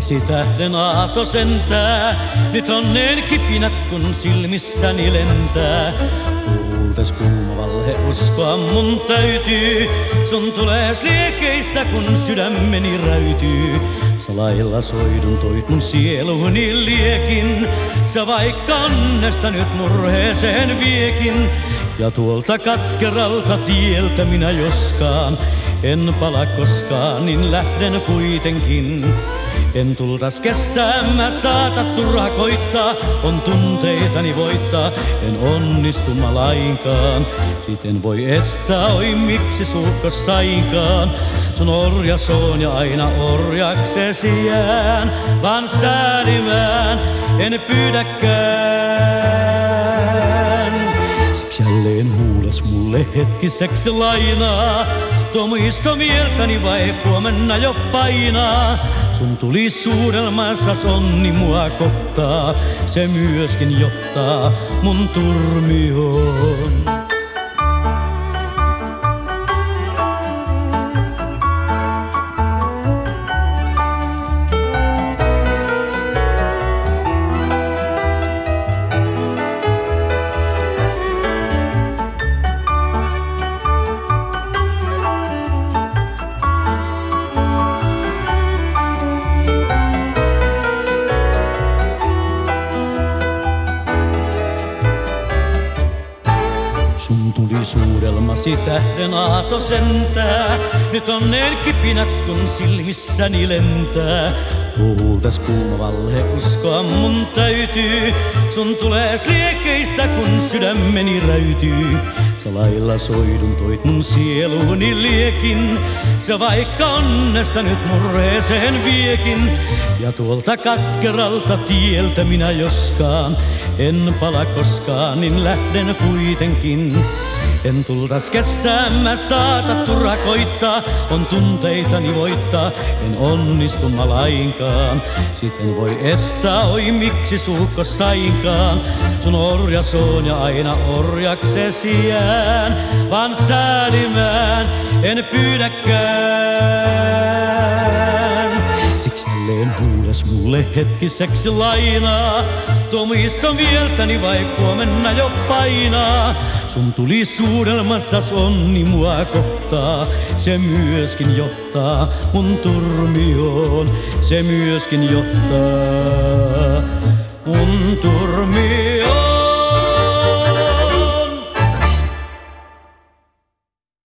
Lasitähden aato sentää, nyt onnen kipinät kun silmissäni lentää. Kuultes kuuma valhe uskoa mun täytyy, sun tulees liekeissä kun sydämeni räytyy. Sä lailla soidun toit mun sieluuni liekin, sä vaikka onnesta nyt murheeseen viekin. Ja tuolta katkeralta tieltä minä joskaan en pala koskaan, niin lähden kuitenkin. En tultas kestää, mä saata turha koittaa, on tunteitani voittaa, en onnistu mä lainkaan. Siten voi estää, oi miksi suukkos sainkaan. Sun orjas on ja aina orjaksesi jään, vaan säälimään en pyydäkään. Siksi jälleen huules mulle hetkiseksi lainaa, tuo muisto mieltäni vai huomenna jo painaa. Sun tulisuudelmassa onni mua kottaa, se myöskin johtaa mun turmioon. Sun tulisuudelmasi tähden aato sentää, nyt onnen kipinät kun silmissäni lentää. Kuultas kuuma valhe uskoa mun täytyy, sun tulees liekeissä kun sydämeni räytyy. Sä lailla soidun toit mun sieluuni liekin, sä vaikka onnesta nyt murheeseen viekin. Ja tuolta katkeralta tieltä minä joskaan en pala koskaan, niin lähden kuitenkin. En tultas kestää, mä saata turha koittaa, on tunteitani voittaa, en onnistu mä lainkaan. Siten voi estää, oi miksi suukkos sainkaan. Sun orjas on ja aina orjaksesi jään, vaan säälimään en pyydäkään. Siksi jälleen huules mulle hetkiseksi lainaa, tuo muisto mieltäni vai huomenna jo painaa. Sun tulisuudelmassas onni mua kohtaa, se myöskin johtaa mun turmioon. Se myöskin johtaa mun turmioon.